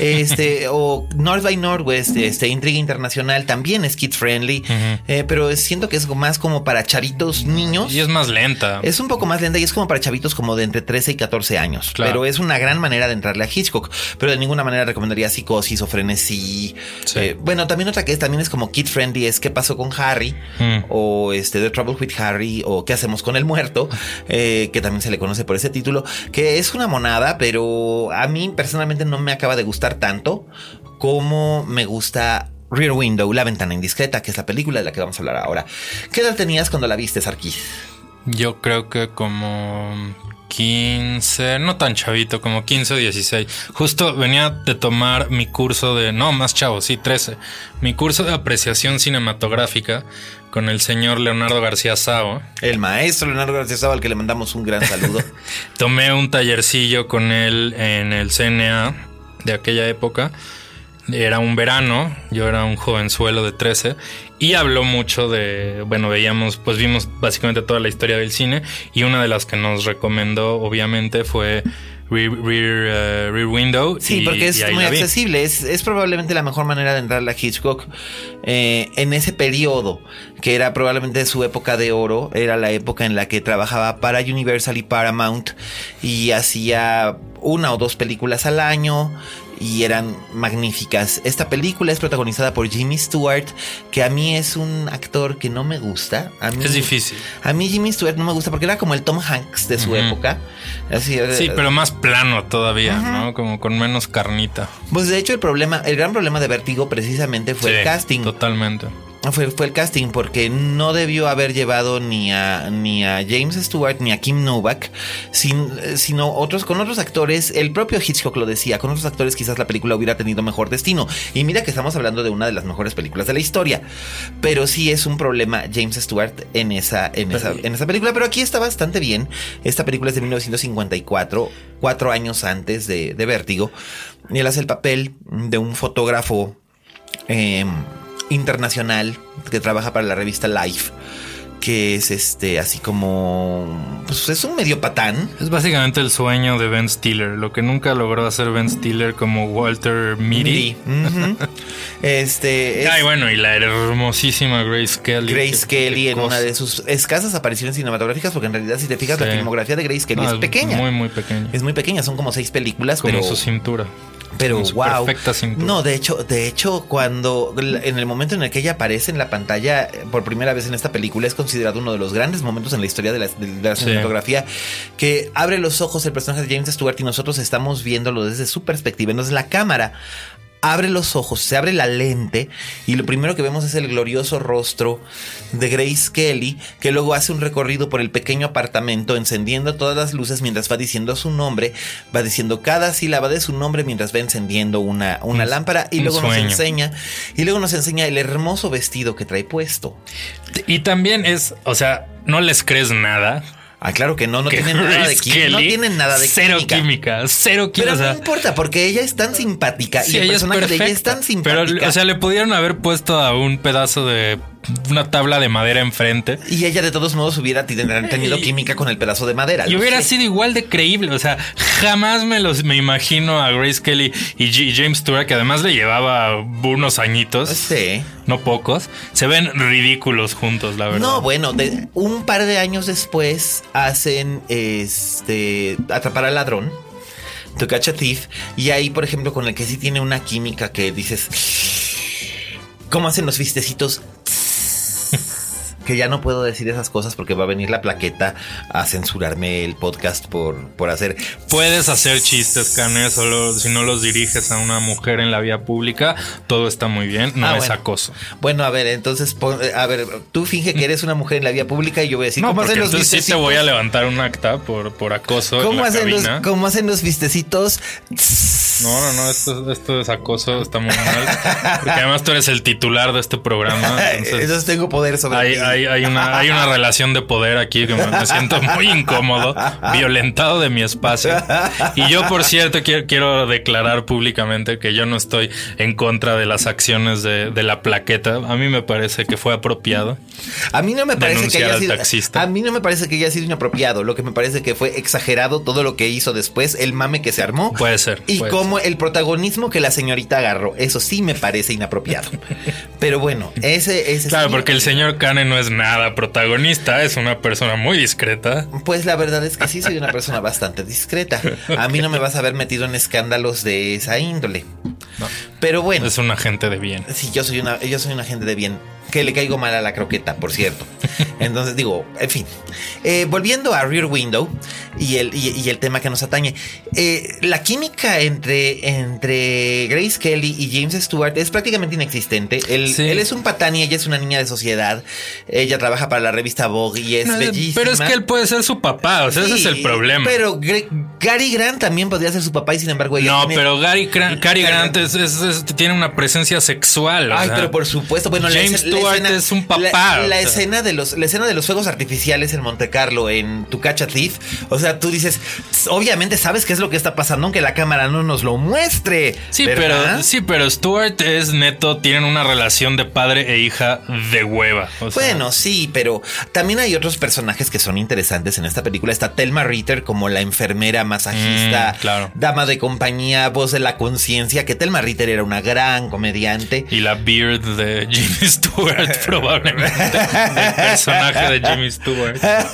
O North by Northwest, Intriga Internacional también es kids friendly. Pero siento que es más como para chavitos niños. Y es más lenta. Es un poco más lenta y es como para chavitos como de entre 13 y 14 años. Claro. Pero es una gran manera de entrarle a Hitchcock. Pero de ninguna manera recomendaría Psicosis o Frenesí. Sí. Bueno, también otra que también es como kid friendly es ¿Qué pasó con Harry? O The Trouble with Harry, o ¿Qué hacemos con el muerto? Que también se le conoce por ese título. Que es una monada, pero a mí personalmente no me acaba de gustar tanto como me gusta Rear Window, La ventana indiscreta, que es la película de la que vamos a hablar ahora. ¿Qué edad tenías cuando la viste, Sarkis? Yo creo que como 15, no tan chavito, como 15 o 16. Justo venía de tomar mi curso más chavo, sí, 13. Mi curso de apreciación cinematográfica con el señor Leonardo García Sao. El maestro Leonardo García Sao, al que le mandamos un gran saludo. Tomé un tallercillo con él en el CNA de aquella época. Era un verano, yo era un jovenzuelo de 13 y habló mucho vimos básicamente toda la historia del cine y una de las que nos recomendó obviamente fue Rear Window. Sí, porque es muy accesible, es probablemente la mejor manera de entrar a Hitchcock en ese periodo, que era probablemente su época de oro, era la época en la que trabajaba para Universal y Paramount y hacía 1 o 2 películas al año. Y eran magníficas. Esta película es protagonizada por Jimmy Stewart, que a mí es un actor que no me gusta. Es difícil. A mí Jimmy Stewart no me gusta porque era como el Tom Hanks de su época. Así, sí, pero más plano todavía, ¿no? Como con menos carnita. Pues de hecho el gran problema de Vértigo precisamente fue el casting. Totalmente. Fue el casting, porque no debió haber llevado ni a James Stewart ni a Kim Novak, sino con otros actores. El propio Hitchcock lo decía, con otros actores quizás la película hubiera tenido mejor destino. Y mira que estamos hablando de una de las mejores películas de la historia. Pero sí es un problema James Stewart en esa película. Pero aquí está bastante bien. Esta película es de 1954, 4 años antes de Vértigo. Y él hace el papel de un fotógrafo internacional que trabaja para la revista Life, que es así como pues es un medio patán. Es básicamente el sueño de Ben Stiller, lo que nunca logró hacer Ben Stiller como Walter Mitty. Y la hermosísima Grace Kelly en una de sus escasas apariciones cinematográficas, porque en realidad si te fijas la filmografía de Grace Kelly es pequeña. Muy muy pequeña. Es muy pequeña, son como 6 películas, como pero su cintura. Pero wow. Perfecta cintura. No, de hecho, cuando en el momento en el que ella aparece en la pantalla por primera vez en esta película, es considerado uno de los grandes momentos en la historia de la cinematografía, que abre los ojos el personaje de James Stewart y nosotros estamos viéndolo desde su perspectiva. Entonces la cámara abre los ojos, se abre la lente y lo primero que vemos es el glorioso rostro de Grace Kelly, que luego hace un recorrido por el pequeño apartamento encendiendo todas las luces mientras va diciendo su nombre, va diciendo cada sílaba de su nombre mientras va encendiendo una lámpara y luego nos enseña el hermoso vestido que trae puesto. Y también no les crees nada. Ah, claro que no tienen nada de química. No tienen nada de química. Cero química. Pero no importa, porque ella es tan simpática. Sí, y el personaje de ella es tan simpática. Pero, le pudieron haber puesto a un pedazo de una tabla de madera enfrente. Y ella de todos modos hubiera tenido química con el pedazo de madera. Y hubiera sido igual de creíble. O sea, jamás me imagino a Grace Kelly y James Stewart, que además le llevaba unos añitos. Sí. No pocos. Se ven ridículos juntos, la verdad. No, bueno, un par de años después hacen Atrapar al ladrón, To Catch a Thief. Y ahí, por ejemplo, con el que sí tiene una química que dices, ¿cómo hacen los vistecitos? Que ya no puedo decir esas cosas porque va a venir la plaqueta a censurarme el podcast por hacer. Puedes hacer chistes, Cane, solo si no los diriges a una mujer en la vía pública, todo está muy bien, no es acoso. Bueno, a ver, entonces, tú finge que eres una mujer en la vía pública y yo voy a decir, ¿cómo hacen los vistecitos? Sí te voy a levantar un acta por acoso. ¿Cómo hacen los vistecitos? No, esto es acoso, está muy mal. Porque además tú eres el titular de este programa. Entonces tengo poder sobre ti. Hay una relación de poder aquí que me siento muy incómodo, violentado de mi espacio. Y yo, por cierto, quiero declarar públicamente que yo no estoy en contra de las acciones de la plaqueta. A mí me parece que fue apropiado. A mí no me parece que haya sido taxista. A mí no me parece que haya sido inapropiado. Lo que me parece que fue exagerado todo lo que hizo después, el mame que se armó. Puede ser. Y como el protagonismo que la señorita agarró. Eso sí me parece inapropiado. Pero bueno, ese claro, sí, porque el señor Kane no es nada protagonista, es una persona muy discreta. Pues la verdad es que sí soy una persona bastante discreta. A mí no me vas a ver metido en escándalos de esa índole. No. Pero bueno. Es un agente de bien. Sí, yo soy un agente de bien. Que le caigo mal a la croqueta, por cierto. Entonces digo, en fin. Volviendo a Rear Window y el tema que nos atañe. La química entre Grace Kelly y James Stewart es prácticamente inexistente. Él es un patán y ella es una niña de sociedad. Ella trabaja para la revista Vogue y es bellísima. Pero es que él puede ser su papá, o sea, ese es el problema. Pero Cary Grant también podría ser su papá y sin embargo ella pero Cary Grant tiene una presencia sexual. Ay, pero por supuesto. Bueno, James Stewart es un papá. La escena de los fuegos artificiales en Monte Carlo en To Catch a Thief. O sea, tú dices, obviamente sabes qué es lo que está pasando, aunque la cámara no nos lo muestre. Sí, pero Stewart es neto, tienen una relación de padre e hija de hueva. O sea. Bueno, sí, pero también hay otros personajes que son interesantes en esta película. Está Thelma Ritter como la enfermera masajista, claro. Dama de compañía, voz de la conciencia, que Thelma Ritter era una gran comediante. Y la beard de Jimmy Stewart, probablemente. El personaje de Jimmy Stewart.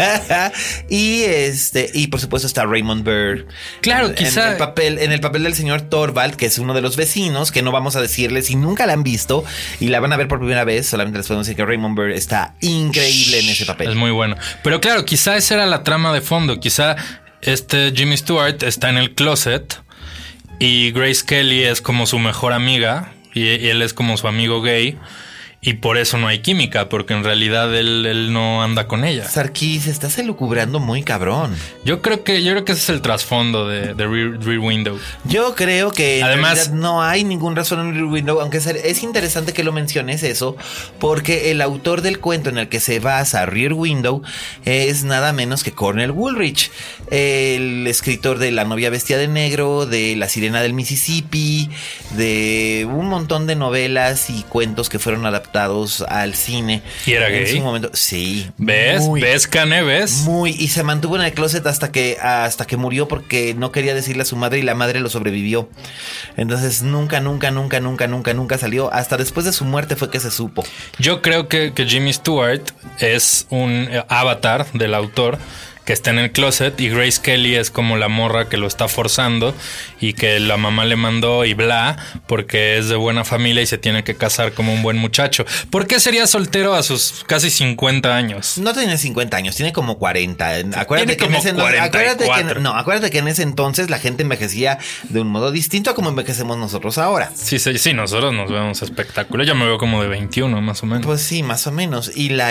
Y por supuesto está Raymond Burr. Claro, quizá. En el papel del señor Thorvald, que es uno de los vecinos, que no vamos a decirles si nunca la han visto y la van a ver por primera vez. Solamente les podemos decir que Raymond Burr está increíble en ese papel. Es muy bueno. Pero claro, quizá esa era la trama de fondo. Quizá Jimmy Stewart está en el closet y Grace Kelly es como su mejor amiga y él es como su amigo gay. Y por eso no hay química, porque en realidad él no anda con ella. Sarkis, estás elucubrando muy cabrón. Yo creo que ese es el trasfondo de Rear Window. Yo creo que además en realidad no hay ningún razón en Rear Window, aunque es interesante que lo menciones eso, porque el autor del cuento en el que se basa Rear Window es nada menos que Cornell Woolrich, el escritor de La novia vestida de negro, de La sirena del Mississippi, de un montón de novelas y cuentos que fueron adaptados al cine. ¿Y era gay? En su momento, sí. ¿Ves, Cane? ¿Ves? Y se mantuvo en el closet hasta que murió porque no quería decirle a su madre y la madre lo sobrevivió. Entonces nunca salió. Hasta después de su muerte fue que se supo. Yo creo que Jimmy Stewart es un avatar del autor que está en el closet y Grace Kelly es como la morra que lo está forzando y que la mamá le mandó y bla, porque es de buena familia y se tiene que casar como un buen muchacho. ¿Por qué sería soltero a sus casi 50 años? No tiene 50 años, tiene como 40. Acuérdate tiene que como 44. Acuérdate que en ese entonces la gente envejecía de un modo distinto a como envejecemos nosotros ahora. Sí, nosotros nos vemos espectaculares. Yo me veo como de 21 más o menos. Pues sí, más o menos. Y la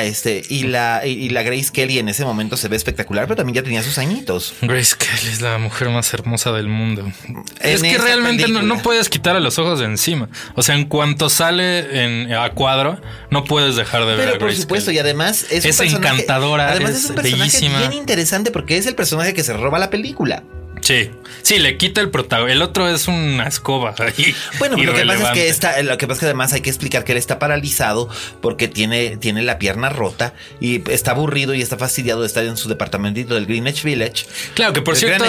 Grace Kelly en ese momento se ve espectacular, pero también ya tenía sus añitos. Grace Kelly es la mujer más hermosa del mundo. Es que realmente no puedes quitarle los ojos de encima. O sea, en cuanto sale a cuadro, no puedes dejar de ver a Grace Kelly. Pero por supuesto, y además es encantadora, además es un personaje bellísima, bien interesante porque es el personaje que se roba la película. Sí, le quita el protagonista. El otro es una escoba ahí. Bueno, lo que pasa es que además hay que explicar que él está paralizado porque tiene la pierna rota y está aburrido y está fastidiado de estar en su departamentito del Greenwich Village. Claro, que por cierto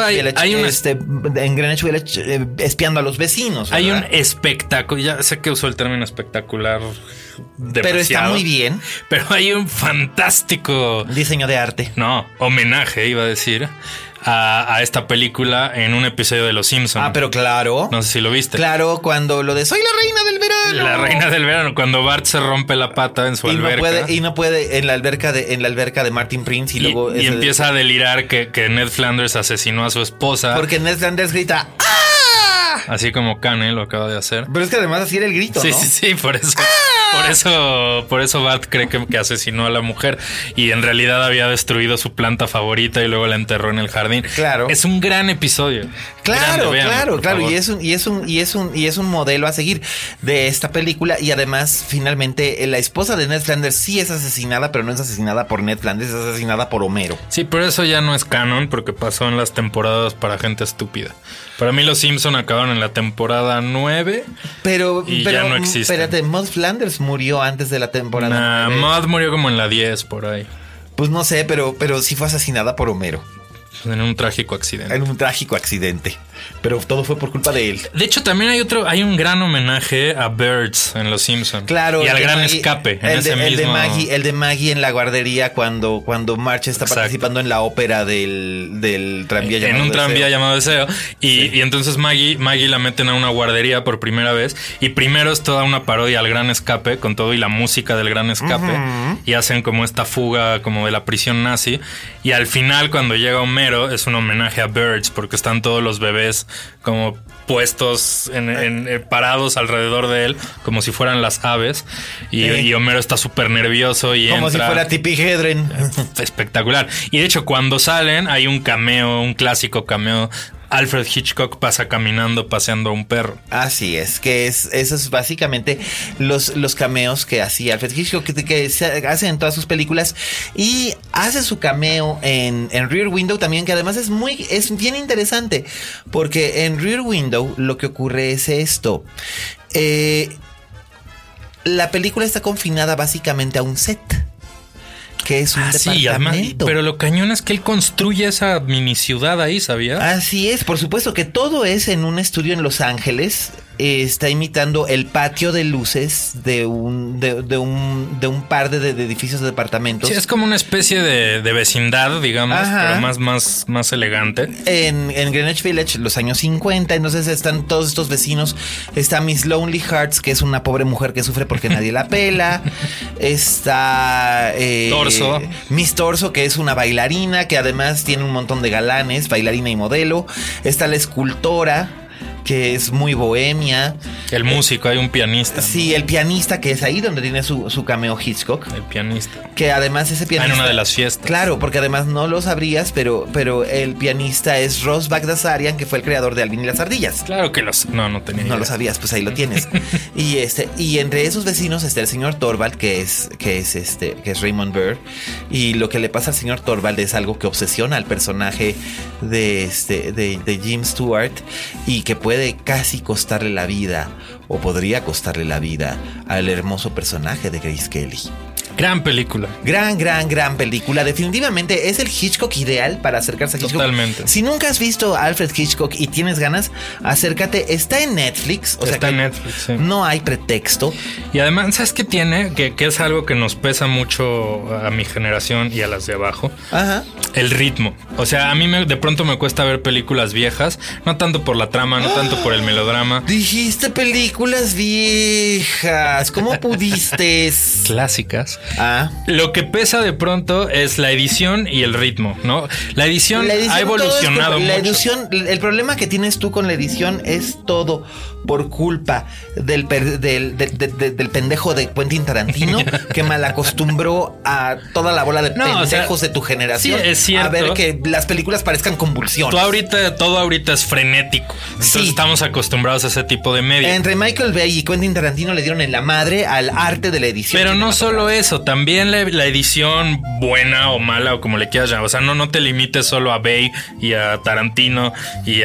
en Greenwich Village espiando a los vecinos, ¿verdad? Hay un espectáculo, ya sé que usó el término espectacular demasiado, pero está muy bien. Pero hay un fantástico diseño de arte. No, homenaje, iba a decir, a esta película en un episodio de Los Simpsons. Ah, pero claro. No sé si lo viste. Claro, cuando lo de soy la reina del verano. La reina del verano, cuando Bart se rompe la pata en su alberca. No puede en la alberca de Martin Prince y luego empieza a delirar que Ned Flanders asesinó a su esposa. Porque Ned Flanders grita ¡ah! Así como Cane lo acaba de hacer. Pero es que además así era el grito, ¿no? Sí, por eso. Por eso Bart cree que asesinó a la mujer y en realidad había destruido su planta favorita y luego la enterró en el jardín. Claro. Es un gran episodio. Claro, Véanlo, claro. Y es un modelo a seguir de esta película. Y además, finalmente, la esposa de Ned Flanders sí es asesinada, pero no es asesinada por Ned Flanders, es asesinada por Homero. Sí, pero eso ya no es canon porque pasó en las temporadas para gente estúpida. Para mí los Simpson acabaron en la temporada 9 pero ya no existe. Espérate, Maud Flanders murió antes de la temporada 9. Maud murió como en la 10 por ahí. Pues no sé, pero sí fue asesinada por Homero. En un trágico accidente. Pero todo fue por culpa de él. De hecho, también hay un gran homenaje a Birds en Los Simpsons. Claro. Y al gran escape. El de Maggie en la guardería cuando Marge está participando en la ópera del tranvía llamado Deseo. En un tranvía llamado Deseo. Y entonces Maggie la meten a una guardería por primera vez. Y primero es toda una parodia al gran escape, con todo y la música del gran escape. Uh-huh. Y hacen como esta fuga como de la prisión nazi. Y al final, cuando llega Homero, es un homenaje a Birds, porque están todos los bebés como puestos parados alrededor de él, como si fueran las aves. Y Homero está súper nervioso y como entra, si fuera Tippi Hedren. Espectacular. Y de hecho, cuando salen, hay un clásico cameo. Alfred Hitchcock pasa caminando, paseando a un perro. Así es, eso es básicamente los cameos que hacía Alfred Hitchcock, que se hace en todas sus películas. Y hace su cameo en Rear Window también, que además es bien interesante, porque en Rear Window lo que ocurre es esto. La película está confinada básicamente a un set, que es un departamento. Sí, además, pero lo cañón es que él construye esa mini ciudad ahí, ¿sabías? Así es, por supuesto que todo es en un estudio en Los Ángeles. Está imitando el patio de luces de un par de edificios de departamentos. Sí, es como una especie de vecindad, digamos, pero más elegante. En Greenwich Village, los años 50, entonces están todos estos vecinos. Está Miss Lonely Hearts, que es una pobre mujer que sufre porque nadie la pela. Está Torso. Miss Torso, que es una bailarina, que además tiene un montón de galanes, bailarina y modelo. Está la escultora, que es muy bohemia. El músico, hay un pianista. Sí, el pianista, que es ahí donde tiene su cameo Hitchcock. El pianista. Que además ese pianista... En una de las fiestas. Claro, porque además no lo sabrías, pero el pianista es Ross Bagdasarian, que fue el creador de Alvin y las ardillas. Claro que no tenía idea. No lo sabías, pues ahí lo tienes. y entre esos vecinos está el señor Torvald, que es Raymond Burr. Y lo que le pasa al señor Torvald es algo que obsesiona al personaje de Jim Stewart y que puede casi costarle la vida, o podría costarle la vida, al hermoso personaje de Grace Kelly. Gran película. Gran película. Definitivamente es el Hitchcock ideal para acercarse a Hitchcock. Totalmente. Si nunca has visto a Alfred Hitchcock y tienes ganas, acércate. Está en Netflix. Está en Netflix, sí. No hay pretexto. Y además, ¿sabes qué tiene? Que es algo que nos pesa mucho a mi generación y a las de abajo. Ajá. El ritmo. O sea, a mí de pronto me cuesta ver películas viejas. No tanto por la trama, no tanto por el melodrama. Dijiste películas viejas. ¿Cómo pudiste? Clásicas. Lo que pesa de pronto es la edición y el ritmo, ¿no? La edición ha evolucionado mucho. La edición, el problema que tienes tú con la edición es todo por culpa del pendejo de Quentin Tarantino que malacostumbró a toda la bola de pendejos de tu generación, sí, es cierto, a ver que las películas parezcan convulsiones. Todo ahorita es frenético. Entonces estamos acostumbrados a ese tipo de media. Entre Michael Bay y Quentin Tarantino le dieron en la madre al arte de la edición. Pero no solo eso, también la edición buena o mala o como le quieras llamar. O sea, no te limites solo a Bay y a Tarantino y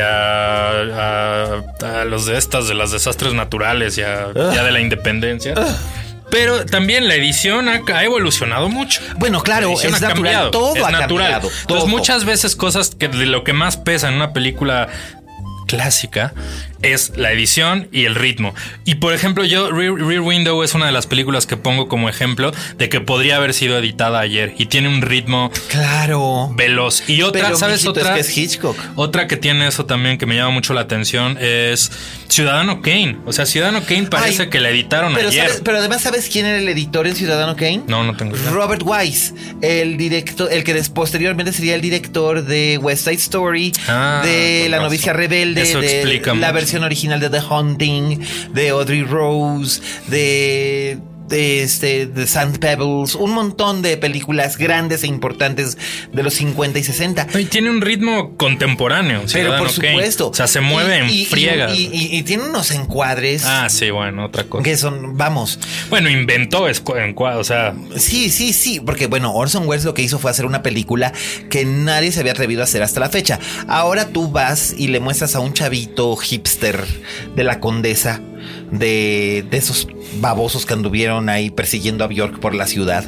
a los de las desastres naturales y ya de la independencia. Pero también la edición ha evolucionado mucho. Bueno, claro, es natural. Cambiado, todo es ha natural. Cambiado. Entonces, muchas veces cosas que de lo que más pesa en una película clásica es la edición y el ritmo. Y por ejemplo, Rear Window es una de las películas que pongo como ejemplo de que podría haber sido editada ayer y tiene un ritmo veloz. Y otra, pero, ¿sabes? Otra es Hitchcock. Otra que tiene eso también que me llama mucho la atención es Ciudadano Kane. O sea, Ciudadano Kane parece que la editaron ayer. Pero además, ¿sabes quién era el editor en Ciudadano Kane? No tengo idea. Robert Wise, el que posteriormente sería el director de West Side Story, de La novicia rebelde, eso de la versión original de The Haunting, de Audrey Rose, de The Sand Pebbles, un montón de películas grandes e importantes de los 50 y 60. Y tiene un ritmo contemporáneo. Pero por supuesto. O sea, se mueve en friega. Y tiene unos encuadres. Ah, sí, bueno, otra cosa. Que son, vamos. Bueno, inventó encuadros, o sea. Sí, porque bueno, Orson Welles lo que hizo fue hacer una película que nadie se había atrevido a hacer hasta la fecha. Ahora tú vas y le muestras a un chavito hipster de la Condesa, de esos babosos que anduvieron ahí persiguiendo a Bjork por la ciudad.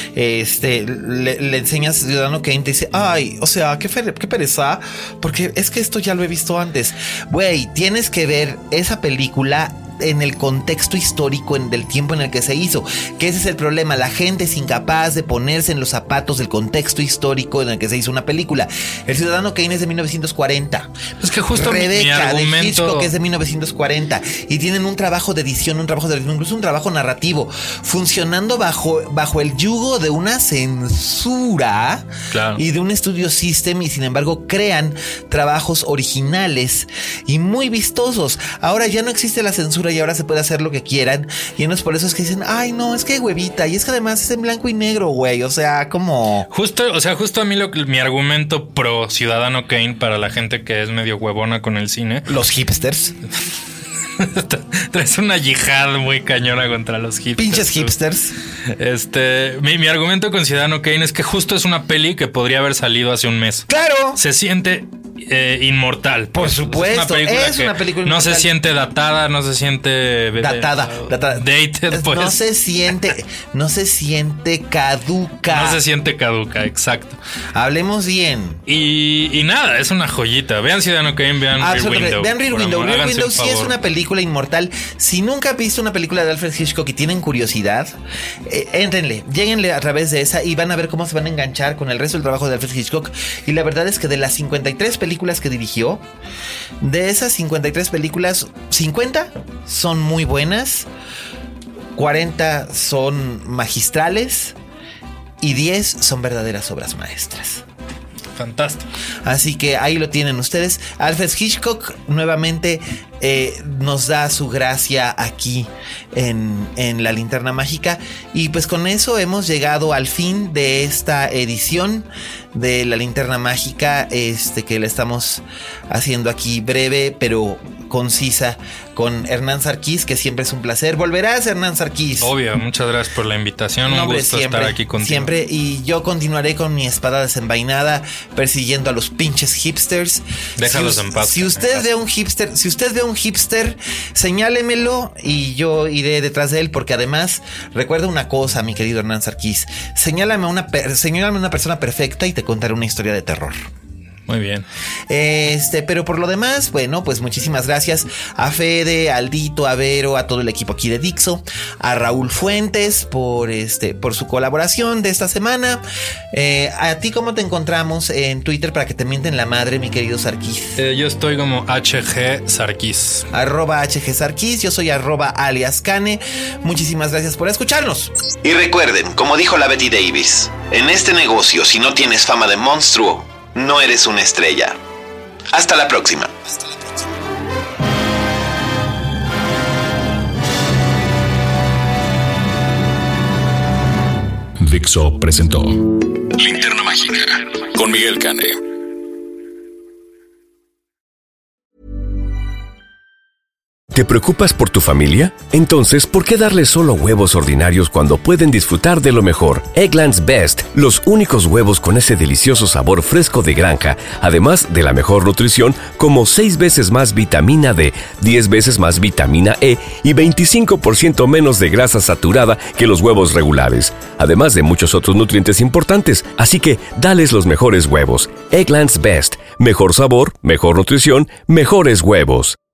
Le enseñas Ciudadano Kane, te dice, ay, o sea, qué pereza, porque es que esto ya lo he visto antes. Güey, tienes que ver esa película en el contexto histórico del tiempo en el que se hizo, que ese es el problema. La gente es incapaz de ponerse en los zapatos del contexto histórico en el que se hizo una película. El Ciudadano Kane es de 1940. Es que justo Rebeca, mi argumento de Hitchcock es de 1940 y tienen un trabajo de edición, un trabajo de ritmo, incluso un trabajo narrativo, funcionando bajo el yugo de una censura, claro, y de un studio system, y sin embargo crean trabajos originales y muy vistosos. Ahora ya no existe la censura y ahora se puede hacer lo que quieran, y no es por eso es que dicen, ay no, es que huevita, y es que además es en blanco y negro, güey, o sea, como justo a mí mi argumento pro Ciudadano Kane para la gente que es medio huevona con el cine, los hipsters. Traes una yihad muy cañona contra los hipsters. Pinches hipsters. Mi argumento con Ciudadano Kane es que justo es una peli que podría haber salido hace un mes. Claro. Se siente inmortal. Por supuesto. Es una película no se siente datada, no se siente datada. Dated, pues. No se siente caduca. No se siente caduca, exacto. Hablemos bien. Y nada, es una joyita. Vean Ciudadano Kane, vean Rear Window. Vean Rear Window. Rear Window sí es una película inmortal. Si nunca han visto una película de Alfred Hitchcock y tienen curiosidad, lléguenle a través de esa y van a ver cómo se van a enganchar con el resto del trabajo de Alfred Hitchcock. Y la verdad es que de las 53 películas que dirigió, de esas 53 películas, 50 son muy buenas, 40 son magistrales y 10 son verdaderas obras maestras. Fantástico. Así que ahí lo tienen ustedes. Alfred Hitchcock nuevamente nos da su gracia aquí en La Linterna Mágica. Y pues con eso hemos llegado al fin de esta edición de La Linterna Mágica, que le estamos haciendo aquí breve pero concisa con Hernán Sarkis, que siempre es un placer. ¿Volverás, Hernán Sarkis? Obvio, muchas gracias por la invitación. Un gusto estar aquí contigo. Siempre, y yo continuaré con mi espada desenvainada persiguiendo a los pinches hipsters. Déjalos en paz. Si usted ve un hipster, señálemelo y yo iré detrás de él, porque además, recuerda una cosa, mi querido Hernán Sarkis, señálame una persona perfecta y te contaré una historia de terror. Muy bien. Pero por lo demás, bueno, pues muchísimas gracias a Fede, a Aldito, a Vero, a todo el equipo aquí de Dixo, a Raúl Fuentes por su colaboración de esta semana. A ti, ¿cómo te encontramos en Twitter para que te mienten la madre, mi querido Sarkis? Yo estoy como HG Sarkis. @HG Sarkis, yo soy @alias Cane. Muchísimas gracias por escucharnos. Y recuerden, como dijo la Betty Davis, en este negocio, si no tienes fama de monstruo, no eres una estrella. Hasta la próxima. Dixo presentó Linterna Mágica con Miguel Cane. ¿Te preocupas por tu familia? Entonces, ¿por qué darles solo huevos ordinarios cuando pueden disfrutar de lo mejor? Eggland's Best, los únicos huevos con ese delicioso sabor fresco de granja, además de la mejor nutrición, como 6 veces más vitamina D, 10 veces más vitamina E y 25% menos de grasa saturada que los huevos regulares, además de muchos otros nutrientes importantes. Así que, dales los mejores huevos. Eggland's Best, mejor sabor, mejor nutrición, mejores huevos.